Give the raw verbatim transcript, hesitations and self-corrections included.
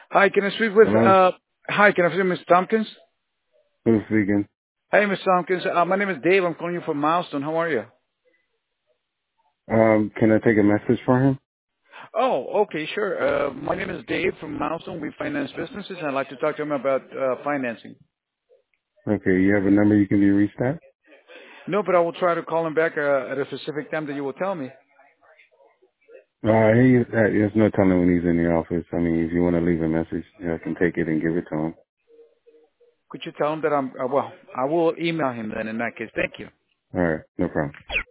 Hi, can I speak with, Hello? uh, hi, can I speak with Miss Tompkins? Who's speaking? Hey, Miss Tompkins. Uh, my name is Dave. I'm calling you from Milestone. How are you? Um, can I take a message for him? Oh, okay, sure. Uh, my name is Dave from Milestone. We finance businesses. I'd like to talk to him about uh, financing. Okay, you have a number you can be reached at? No, but I will try to call him back uh, at a specific time that you will tell me. Uh, he, uh, there's no telling when he's in the office. I mean, if you want to leave a message, I can take it and give it to him. Could you tell him that I'm, uh, well, I will email him then in that case. Thank you. All right, no problem.